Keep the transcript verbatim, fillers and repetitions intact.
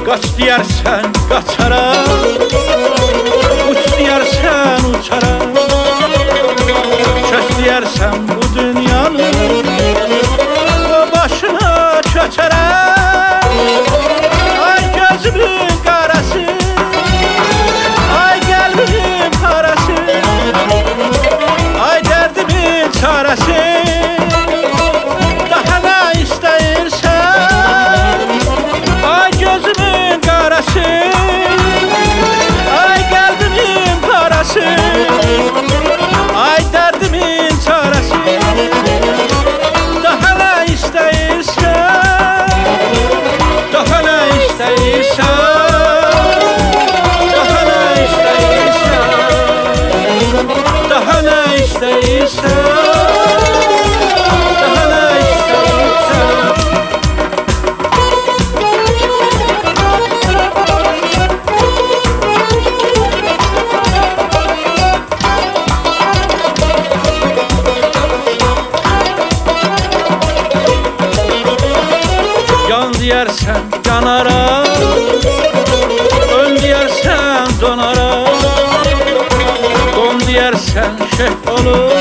Kaç diyersen kaçaram, uç diyersen uçaram. Çök diyersen bu dünyanın o başına çökerem. Ay gözümün karası, ay kalbimin parası, ay derdimin çaresi. Daha ne isteyirsen, ay gözümün karası, ay kalbimin parası, ay derdimin çaresi. Daha ne isteyirsen, daha ne isteyirsen, daha ne isteyirsen, daha ne isteyirsen, daha ne isteyirsen. Yan diyersen yanara, ön diyersen donara, don diyersen şeh olur.